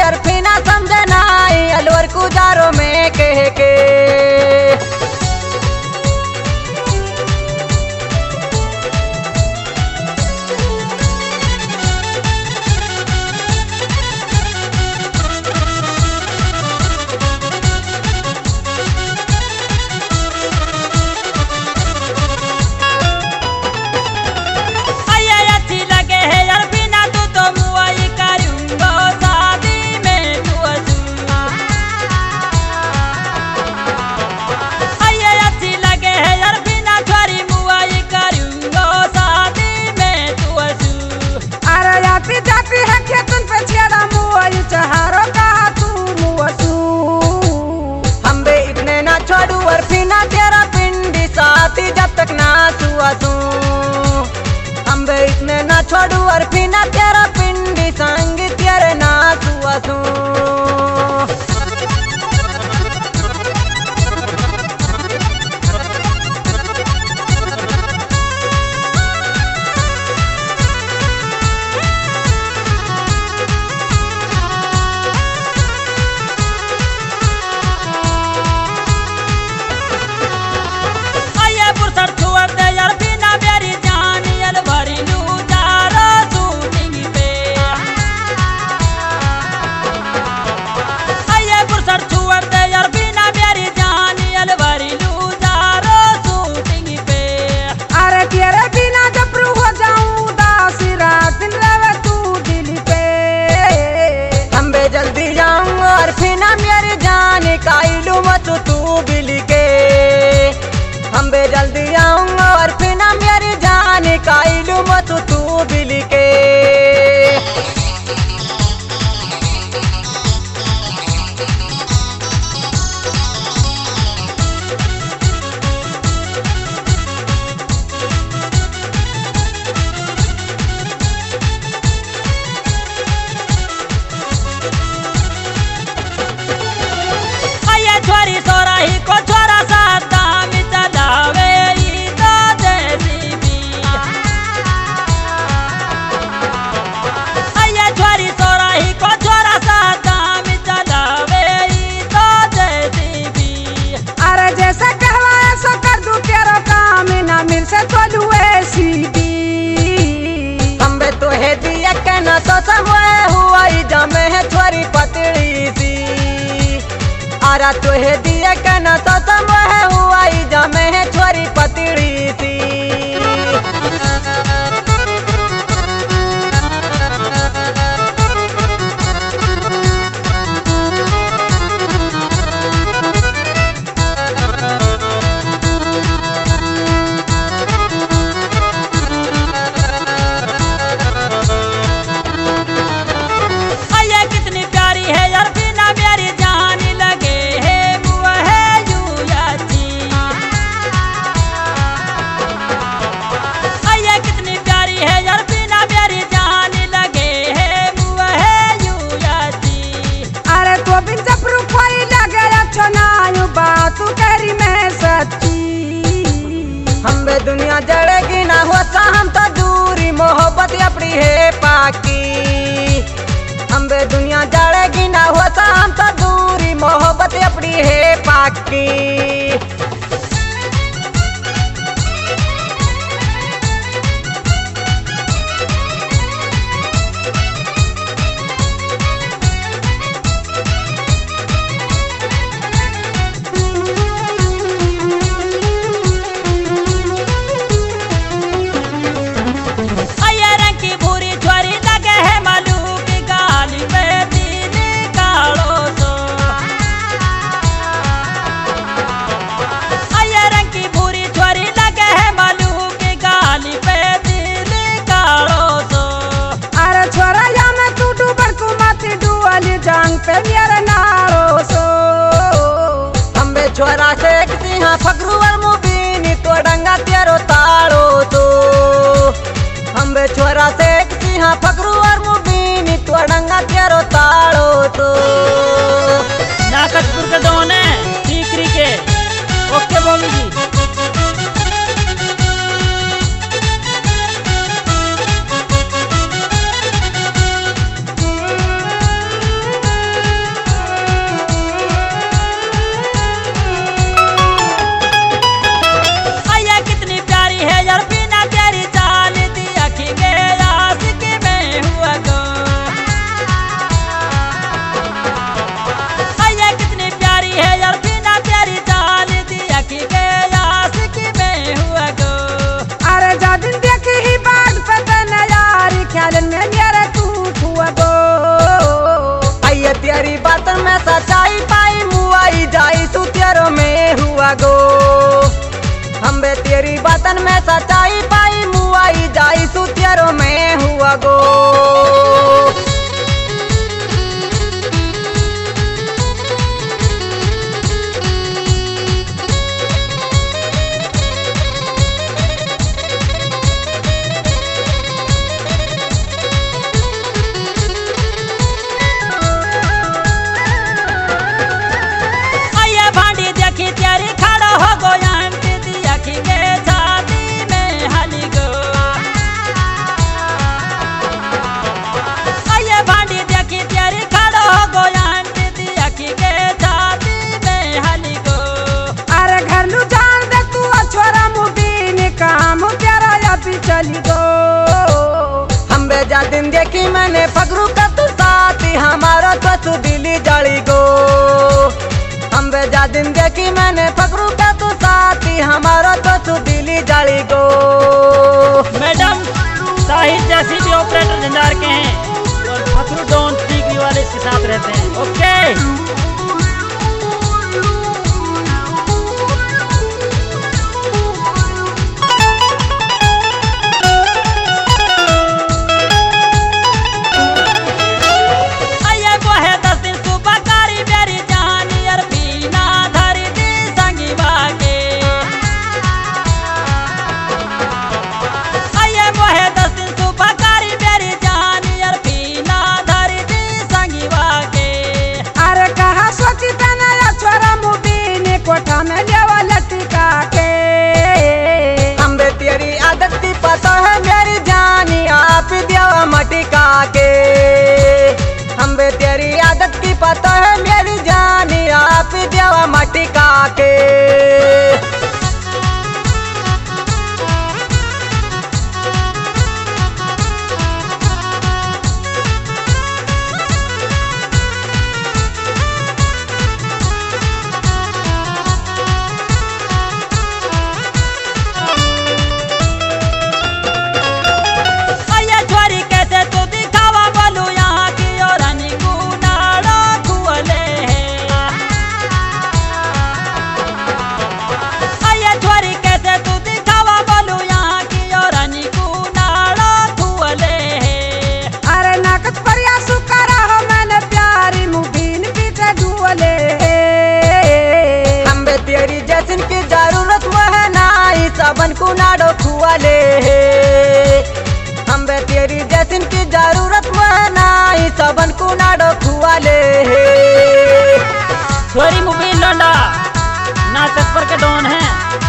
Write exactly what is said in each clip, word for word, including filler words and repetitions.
अरफीना समझे नाई अलवर गुजारो में कह के। जब तक ना छुआ तू अम्बे इतने ना छोड़ू अरफीना तेरा पिंडी संग तेरे ना छुआ तू। काइलू मत तू बिली के अम्बे जल्दी आऊंगा और फिर ना मेरी जान काइलू मत तू बिली के। छोरी सोराही को छोरा सा दाम चलावे अये छोरी सोराही को छोरा सा दाम चलावे तो जैसी। अरे जैसा कहवा ऐसा कर दूं तेरा काम ना मिल से तो लुए सीधी अम्बे तो है दिया कहना तो समय हुआ ही जमे है छोरी पतली सी। आरा तो है दिया कहना तो समय हुआ ही जमे है छोरी पतली सी। हमें दुनिया जड़ेगी ना होता हम तो दूरी मोहब्बत अपनी है पाकी। हमें दुनिया जड़ेगी ना होता हम तो दूरी मोहब्बत अपनी है पाकी। बातन में सच्चाई पाई मुआई जाई तू तेरो में हुआ गो। हम बे तेरी बातन में सच्चाई पाई मुआई जाई तू तेरो में हुआ गो। चली गो हम बेजा दिन देखी मैंने फगरू का तू साथी हमारा तो तू दिली जली गो। हम बेजा दिन देखी मैंने फगरू का तू साथी हमारा तो तू दिली जली गो। मैडम साहिल जैसी भी ऑपरेटर झंझार के हैं और फगरू डॉन टीवी वाले इसके साथ रहते हैं। ओके मटिका के हम बे तेरी आदत की पता है मेरी जानी आप देवा मटिका के। सबन को नाडो खुआले हम बे तेरी जैसिन की जरूरत में नहीं सबन को नाडो खुआले। छोरी मुबीन लौंडा ना तत्पर के डॉन है।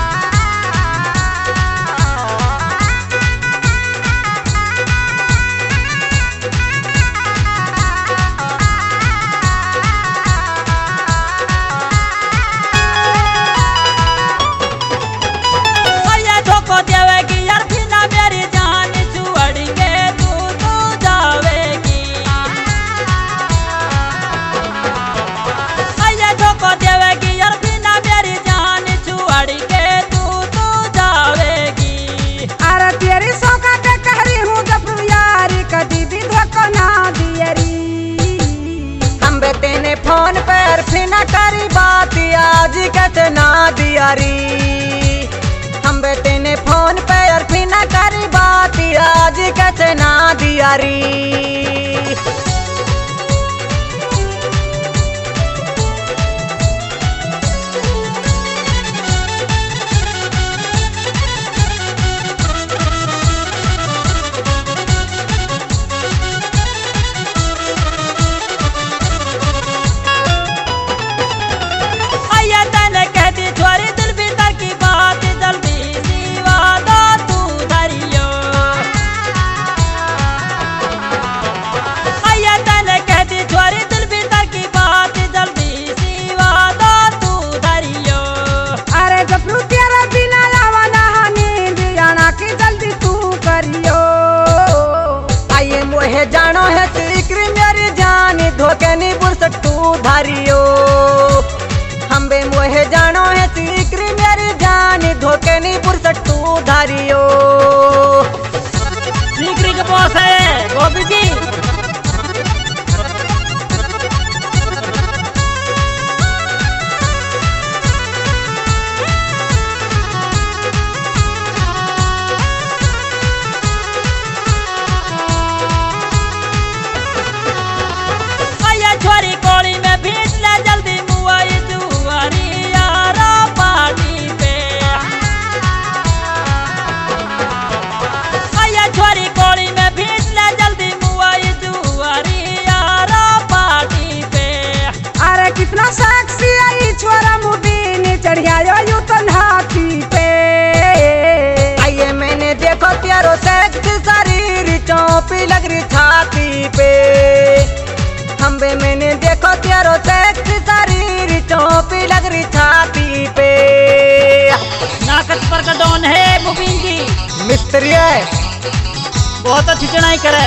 फोन पर फिर न करी बात आज कैसे ना दियारी हम बेटे ने फोन पर फिर न करी बात आज कैसे ना दियारी। जानो है सिक्री मेरी जानी धोखे नहीं बुल सकतू धारियो हम बे मोहे जानो है सिक्री मेरी जानी धोखे नहीं बुल सकतू धारियो। सिक्री के बॉस है गोपी जी। टोपी लग रही छाती पे। हम्बे मैंने देखो तेरो सेक्सी शरीर टोपी लग रही छाती पे। नाकच पर का डॉन है मुबीन जी, मिस्त्री है, बहुत अच्छी चढ़ाई करे।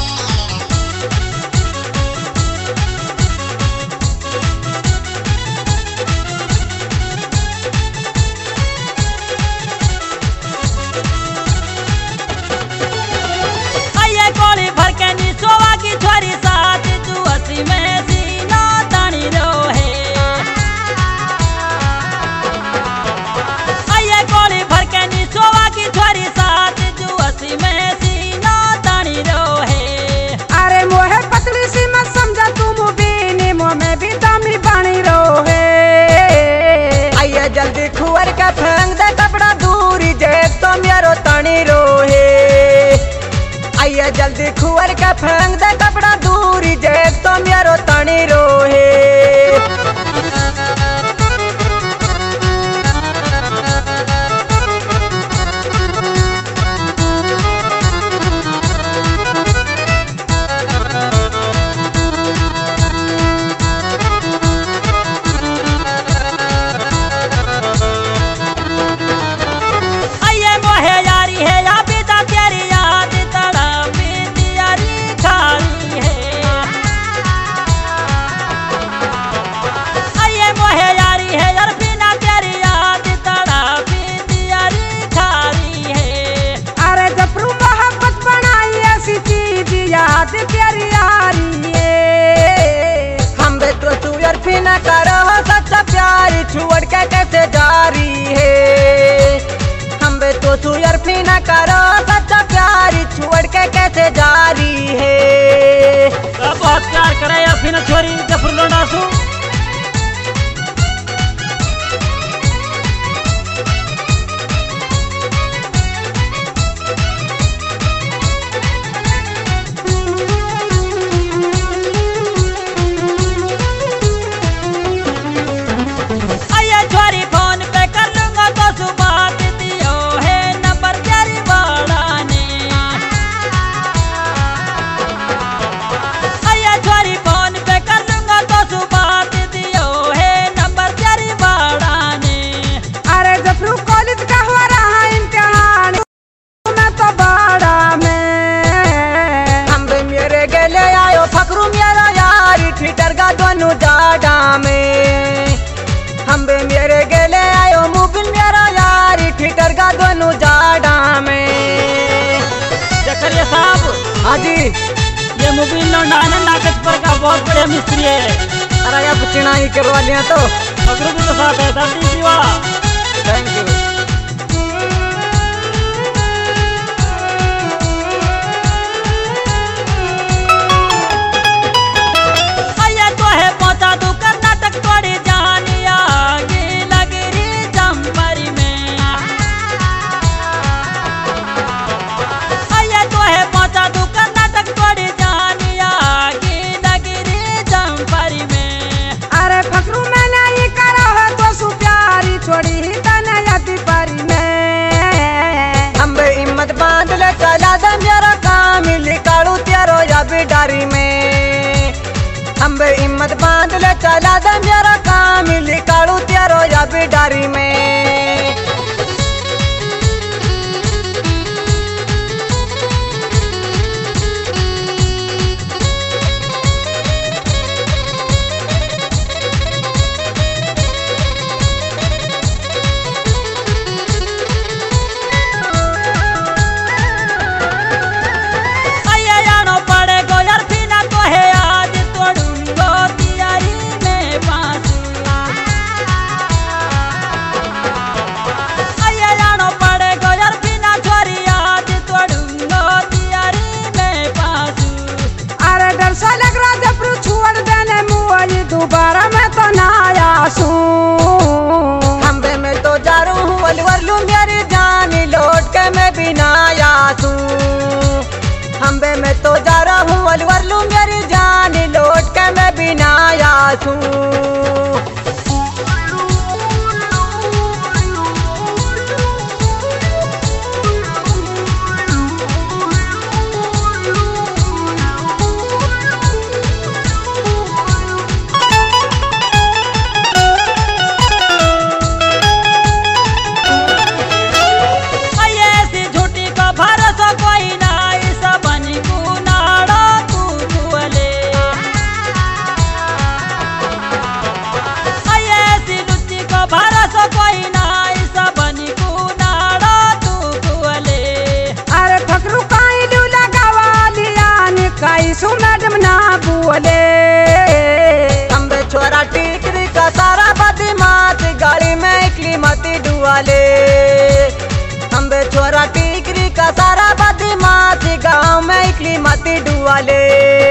जल्दी खुवर का फेंक दे कपड़ा दूरी जे तो मेरो तनी रोहे। आइए जल्दी खुवर का फेंक दे कपड़ा दूरी जे तो मेरो तनी रोहे। याद प्यारी यारी हम्बे तो तू यरफी न करो सच्चा प्यारी छुड़ के कैसे जारी है। हम्बे तो तू यरफी न करो सच्चा प्यारी छुड़ के कैसे जारी है। बहुत प्यार करे यरफी न छोरी जफर लोडासू। दोनों जाडा में हम्बे मेरे गेले आयो मुबिन मेरा यारी ठिकर का दोनों जाडा में। जकरिया साहब, हाँ जी, ये मुबिन लौंडाना नाकच पर का बहुत बड़ा मिस्त्री है। अरे यार चिनाई करवा लिया तो फकरू भी तो साथ है। दर्दी जीवा, थैंक यू। चला दे मेरा काम लिकाड़ू तेरो या बिडारी में। हम्बे हिम्मत बांध ले चला दे मेरा काम लिकाड़ू तेरो या बिडारी में। दोबारा मैं तो ना आया सूं। हम्बे में तो जा रू हूँ अलवर लू मेरी जान लौट के मैं भी ना आया सूं। हम्बे में तो जा रहा हूँ अलवर लू मेरी जान लौट के मैं भी ना आया सूं। ना बोले। अम्बे छोरा टिकरी का सारा बदमाश गाड़ी में इकली मती डुआले। अम्बे छोरा टिकरी का सारा बदमाश गाँव में इकली मती डुआले।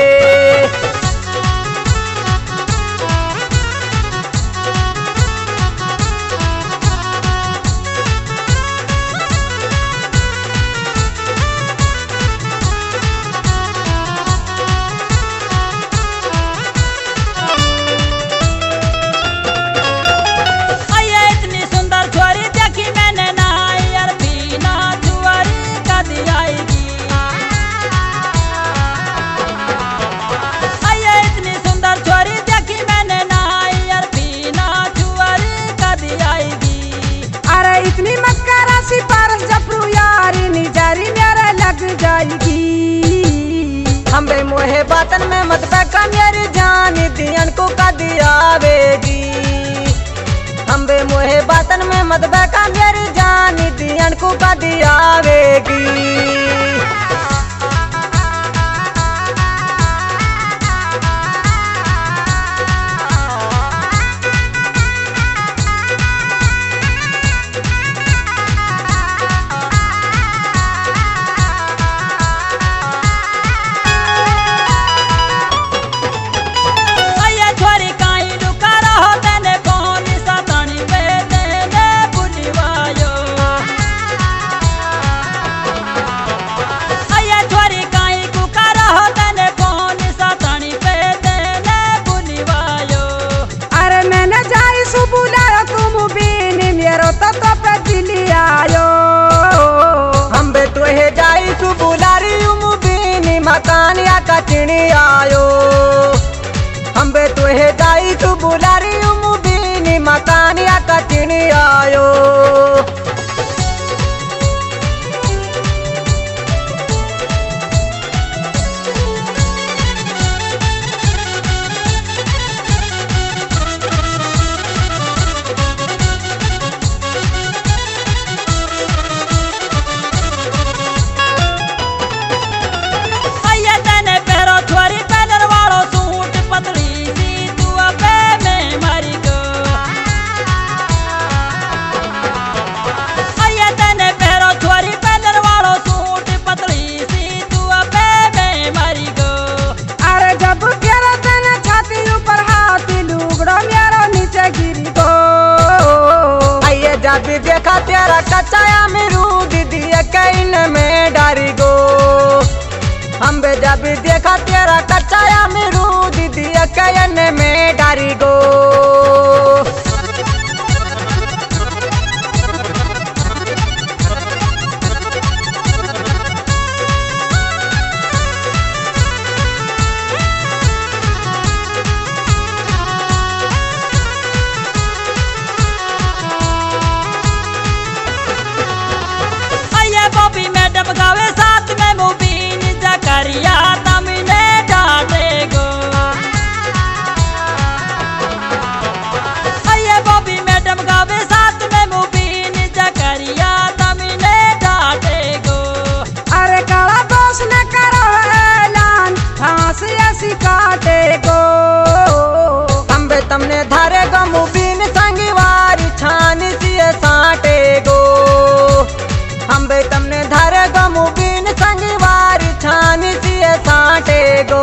इतनी मक्कारा सिपारस जफरू यारी निजारी मेरा लग जाएगी। हमें मोहे बातन में मत बैका मेरी जान दियन को का दियावेगी। हमें मोहे बातन में मत बैका मेरी जान दियन को का दियावेगी। मकानिया का चिड़ी आयो हम्बे तुहे जाई तू बुलारी उमुदीनी मकानिया का चिड़ी आयो। जब देखा तेरा कच्चा अमरूद दिया कैन में डारी गो। हम जब देखा तेरा कच्चा अमरूद दिया कैन में डारी गो। गावे साथ में मुबीन जकरिया तमने डाटे गो। अये बॉबी मैडम गावे साथ में मुबीन जकरिया तमने डाटे गो। अरे काला दोष न करो ऐलान फांसी ऐसी काटे गो। अम्बे तमने धारे गो मुबीन संगवारी छान सिए साटे गो। अम्बे तमने धारे गो मुबीन संगवारी छान सिए साटे गो।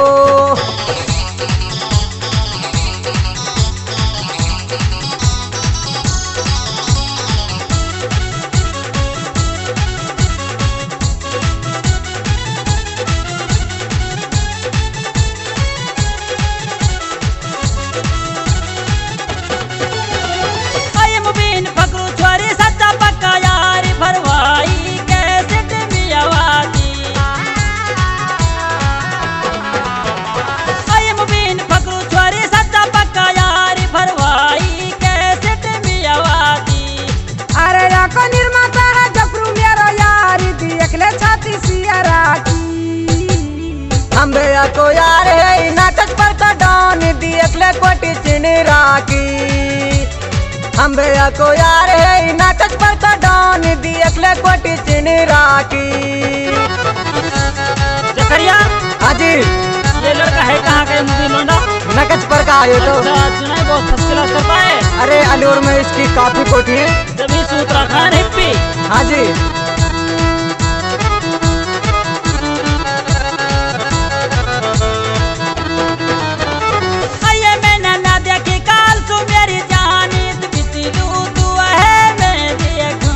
को यार है नाटक पर कडान दी अगले कोटी चिनी राखी। अम्बे को यार है नाटक पर कडान दी अगले कोटी चिनी राखी। जकरिया हाजी ये ये तो अच्छा, सुना है बहुत फर्स्ट क्लास करता है। अरे अलीगढ़ में इसकी काफी कोठी है। जब इस उत्तराखंड हिप्पी। हाँ जी। आइए मैंने ना देखी काल तू मेरी जानी तू बितलू तू है मैं देखूं।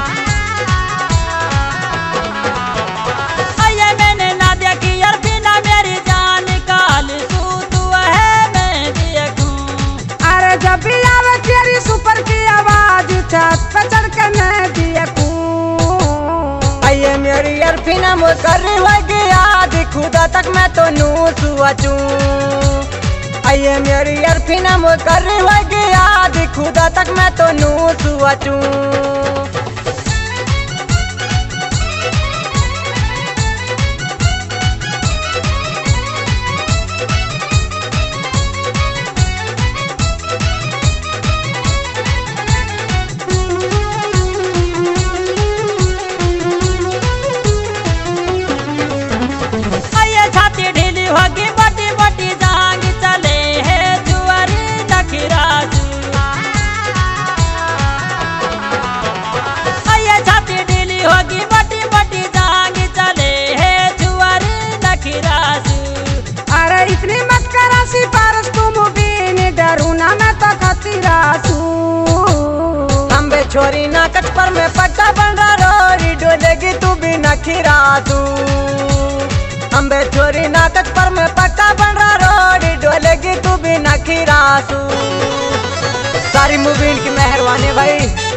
आइए मैंने ना देखी यार बिना मेरी जान काल तू तू है मैं देखूं। अरे जब भी आवे तेरी सुपर की आवाज छत पे चढ़ के मैं देखूं। आइए मेरी अरफीना मोर कर रही होगी याद खुदा तक मैं तो नू सुआचू। आइए मेरी अरफीना मोर कर रही होगी याद खुदा तक मैं तो नू सुआचू। आइए छाती ढीली होगी बटी बटी जांग चले है जुआरी नखीराजू। आइए छाती ढीली होगी बटी बटी जांग चले है जुआरी नखीराजू। अरे इतनी मत करा सिफारिश तुम भी नहीं डरू ना मैं तो खतीरासू। हम बे छोरी ना कट पर मैं पट्टा बन रहा रोरी डोलेगी तू भी नखीरासू। हम बे छोरी ना कट पर मैं पट्टा बन रहा रोरी डोलेगी तू भी नखीरासू। सारी मूवी की मेहरबानी भाई।